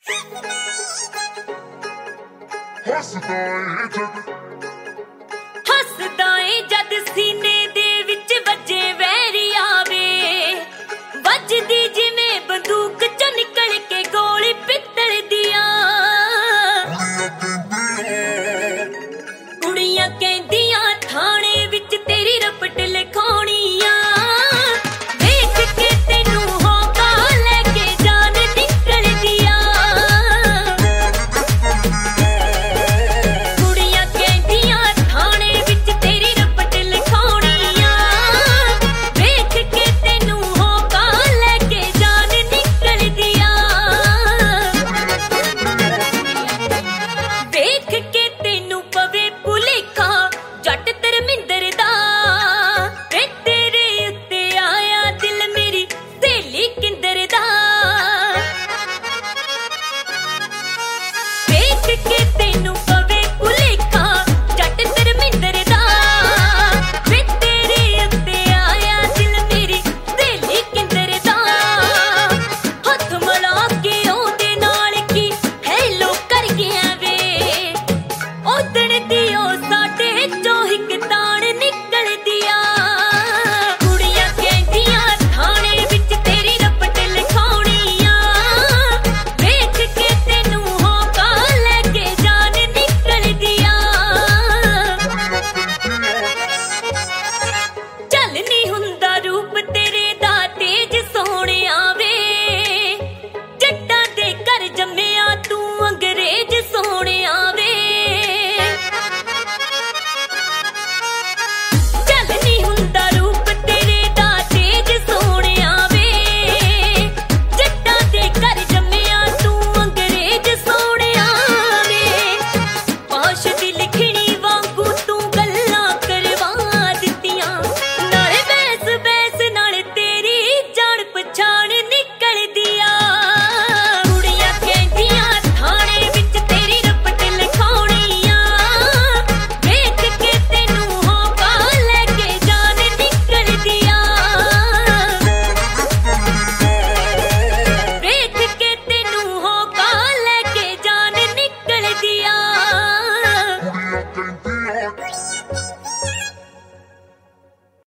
ਹੱਸਦਾ ਏ ਜਦ ਸੀਨੇ ਦੇ ਵਿੱਚ ਵੱਜੇ ਵੈਰੀ ਆਵੇ, ਵੱਜਦੀ ਜਿਵੇਂ ਬੰਦੂਕ ਚੋਂ ਨਿਕਲ ਕੇ ਗੋਲੀ ਪਿੱਤਲ ਦੀਆਂ। ਕੁੜੀਆਂ ਕਹਿੰਦੀਆਂ ਥਾਣੇ ਵਿੱਚ ਤੇਰੀ ਰਪਟ ਲਿਖਾਉਣੀ ਆ, ਵੇਖ ਕੇ ਤੈਨੂੰ ਹੋਂਕਾ ਲੈ ਕੇ ਜਾਨ ਨਿਕਲਦੀ ਆ। ਕੁੜੀਆਂ ਕਹਿੰਦੀਆਂ ਥਾਣੇ ਵਿੱਚ ਤੇਰੀ ਰਪਟ ਲਿਖਾਉਣੀ ਆ, ਵੇਖ ਕੇ ਤੈਨੂੰ ਹੋਂਕਾ ਲੈ ਕੇ ਜਾਨ ਨਿਕਲਦੀ ਆ। ਵੇਖ ਕੇ ਤੈਨੂੰ ਪਵੇ ਭੁਲੇਖਾ ਜੱਟ ਧਰਮਿੰਦਰ ਦਾ, ਵੇ ਤੇਰੇ ਉੱਤੇ ਆਇਆ ਦਿਲ ਮੇਰੀ ਸਹੇਲੀ ਕਿੰਦਰ ਦਾ। ਵੇਖ ਕੇ ਤੈਨੂੰ